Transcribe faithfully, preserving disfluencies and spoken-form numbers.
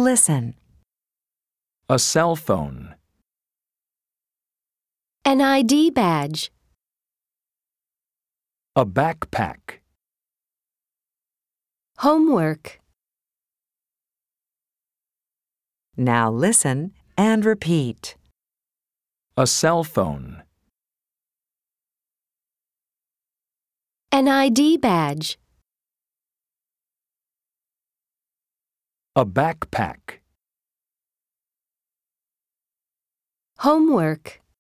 Listen. A cell phone. An I D badge. A backpack. Homework. Now listen and repeat. A cell phone. An I D badge. A backpack. Homework.